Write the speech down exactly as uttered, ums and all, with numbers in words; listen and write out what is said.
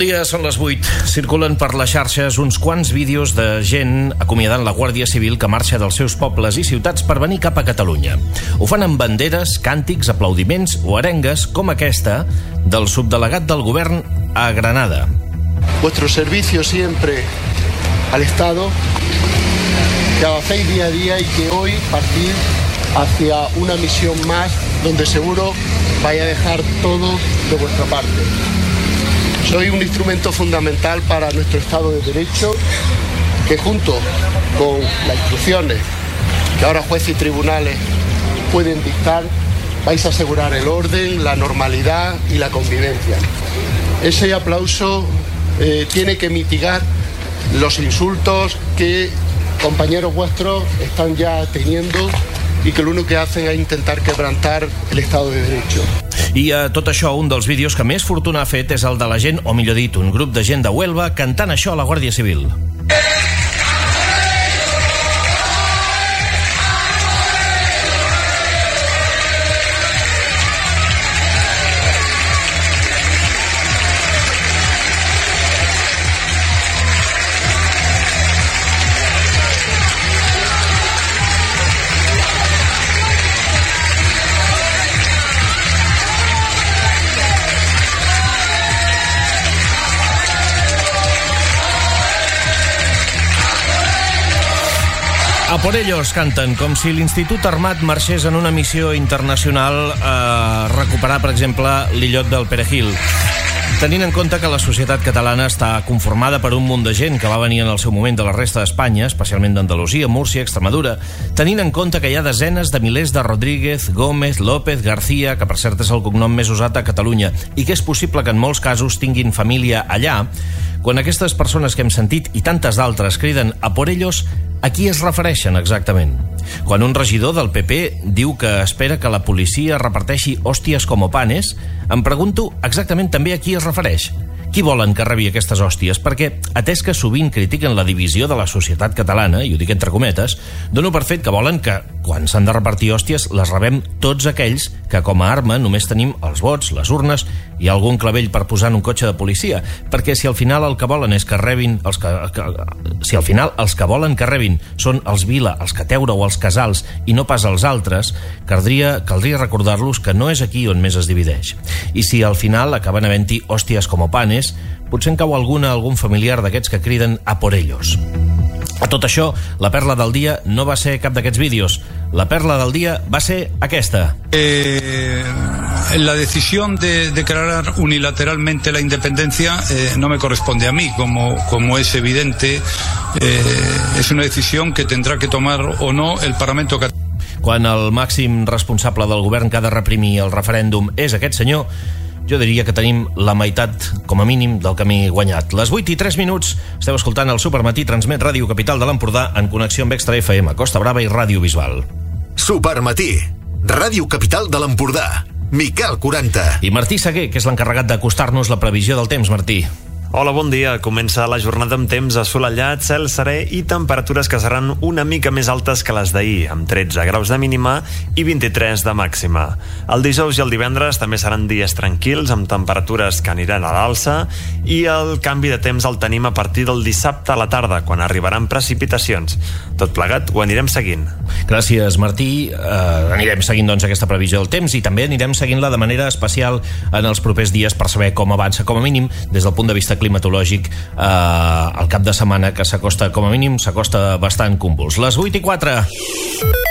dia, són les vuit. Circulen per les xarxes uns quants vídeos de gent acomiadant la Guàrdia Civil que marxa dels seus pobles i ciutats per venir cap a Catalunya. Ho fan amb banderes, càntics, aplaudiments o arengues com aquesta del subdelegat del govern a Granada. Vuestro servicio siempre al Estado, que hacéis día a día y que hoy partís hacia una misión más donde seguro vais a dejar todo de vuestra parte. Soy un instrumento fundamental para nuestro Estado de Derecho, que junto con las instrucciones que ahora jueces y tribunales pueden dictar, vais a asegurar el orden, la normalidad y la convivencia. Ese aplauso eh, tiene que mitigar los insultos que compañeros vuestros están ya teniendo i que l'únic que hacen és intentar quebrantar el Estado de Derecho. I a tot això, un dels vídeos que més fortuna ha fet és el de la gent, o millor dit, un grup de gent de Huelva cantant això a la Guàrdia Civil. A por ellos canten, com si l'Institut Armat marxés en una missió internacional a recuperar, per exemple, l'illot del Perejil. Tenint en compte que la societat catalana està conformada per un munt de gent que va venir en el seu moment de la resta d'Espanya, especialment d'Andalusia, Múrcia, Extremadura, tenint en compte que hi ha desenes de milers de Rodríguez, Gómez, López, García, que per cert és el cognom més usat a Catalunya, i que és possible que en molts casos tinguin família allà, quan aquestes persones que hem sentit i tantes d'altres criden a por ellos, a qui es refereixen exactament? Quan un regidor del P P diu que espera que la policia reparteixi hòsties com panes, em pregunto exactament també a qui es refereix. Qui volen que rebi aquestes hòsties? Perquè, atès que sovint critiquen la divisió de la societat catalana, i ho dic entre cometes, dono per fet que volen que, quan s'han de repartir hòsties, les rebem tots aquells que com a arma només tenim els vots, les urnes i algun clavell per posar en un cotxe de policia. Perquè si al final el que volen és que rebin els que, que, si al final els que volen que rebin són els Vila, els Cateura o els Casals i no pas els altres, caldria, caldria recordar-los que no és aquí on més es divideix. I si al final acaben havent-hi hòsties com panes, potser en cau alguna, algun familiar d'aquests que criden a por ellos. A tot això, la perla del dia no va ser cap d'aquests vídeos. La perla del dia va ser aquesta. Eh, la decisión de declarar unilateralmente la independencia eh, no me corresponde a mí, como, como es evidente. Eh, es una decisión que tendrá que tomar o no el Parlamento catalán. Quan el màxim responsable del govern que ha de reprimir el referèndum és aquest senyor, jo diria que tenim la meitat, com a mínim, del camí guanyat. Les vuit i tres minuts, esteu escoltant el Supermatí, transmet Ràdio Capital de l'Empordà en connexió amb Extra F M, Costa Brava i Ràdio Bisbal. Supermatí, Ràdio Capital de l'Empordà, Miquel quaranta. I Martí Seguer, que és l'encarregat d'acostar-nos la previsió del temps. Martí. Hola, bon dia. Comença la jornada amb temps assolellat, cel serè i temperatures que seran una mica més altes que les d'ahir, amb tretze graus de mínima i vint-i-tres de màxima. El dijous i el divendres també seran dies tranquils, amb temperatures que aniran a l'alça, i el canvi de temps el tenim a partir del dissabte a la tarda, quan arribaran precipitacions. Tot plegat ho anirem seguint. Gràcies, Martí. Uh, anirem seguint, doncs, aquesta previsió del temps i també anirem seguint-la de manera especial en els propers dies per saber com avança, com a mínim, des del punt de vista climatològic, eh, el cap de setmana que s'acosta, com a mínim, s'acosta bastant convuls. Les vuit i quatre.